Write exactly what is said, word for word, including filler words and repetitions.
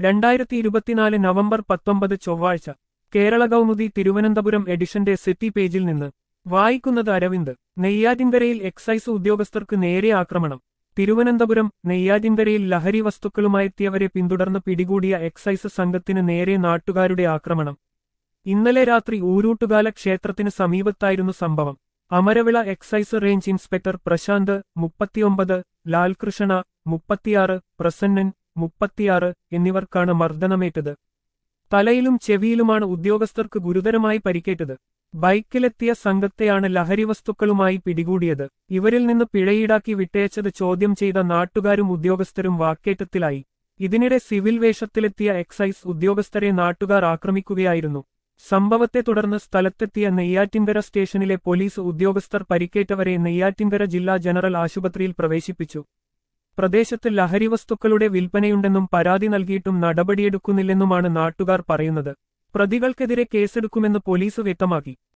രണ്ടായിരത്തി ഇരുപത്തിനാല് നവംബർ പത്തൊമ്പത് ചൊവ്വാഴ്ച കേരള കൗമുദി തിരുവനന്തപുരം എഡിഷന്റെ സിറ്റി പേജിൽ നിന്ന് വായിക്കുന്നത് അരവിന്ദ്. നെയ്യാറ്റിൻകരയിൽ എക്സൈസ് ഉദ്യോഗസ്ഥർക്ക് നേരെ ആക്രമണം. തിരുവനന്തപുരം നെയ്യാറ്റിൻകരയിൽ ലഹരി വസ്തുക്കളുമായെത്തിയവരെ പിന്തുടർന്ന് പിടികൂടിയ എക്സൈസ് സംഘത്തിന് നേരെ നാട്ടുകാരുടെ ആക്രമണം. ഇന്നലെ രാത്രി ഊരൂട്ടുകാല ക്ഷേത്രത്തിന് സമീപത്തായിരുന്നു സംഭവം. Amaravila excise range inspector Prashanth മുപ്പത്തിയൊമ്പത്, ലാൽകൃഷ്ണ മുപ്പത്തിയാറ്, പ്രസന്നൻ മുപ്പത്തിയാറ് എന്നിവർക്കാണ് മർദ്ദനമേറ്റത്. തലയിലും ചെവിയിലുമാണ് ഉദ്യോഗസ്ഥർക്ക് ഗുരുതരമായി പരിക്കേറ്റത്. ബൈക്കിലെത്തിയ സംഘത്തെയാണ് ലഹരിവസ്തുക്കളുമായി പിടികൂടിയത്. ഇവരിൽ നിന്ന് പിഴയീടാക്കി വിട്ടയച്ചത് ചോദ്യം ചെയ്ത നാട്ടുകാരും ഉദ്യോഗസ്ഥരും വാക്കേറ്റത്തിലായി. ഇതിനിടെ സിവിൽ വേഷത്തിലെത്തിയ എക്സൈസ് ഉദ്യോഗസ്ഥരെ നാട്ടുകാർ ആക്രമിക്കുകയായിരുന്നു. സംഭവത്തെ തുടർന്ന് സ്ഥലത്തെത്തിയ നെയ്യാറ്റിൻകര സ്റ്റേഷനിലെ പോലീസ് ഉദ്യോഗസ്ഥർ പരിക്കേറ്റവരെ നെയ്യാറ്റിൻകര ജില്ലാ ജനറൽ ആശുപത്രിയിൽ പ്രവേശിപ്പിച്ചു. പ്രദേശത്ത് ലഹരിവസ്തുക്കളുടെ വിൽപ്പനയുണ്ടെന്നും പരാതി നൽകിയിട്ടും നടപടിയെടുക്കുന്നില്ലെന്നുമാണ് നാട്ടുകാർ പറയുന്നത്. പ്രതികൾക്കെതിരെ കേസെടുക്കുമെന്ന് പോലീസ് വ്യക്തമാക്കി.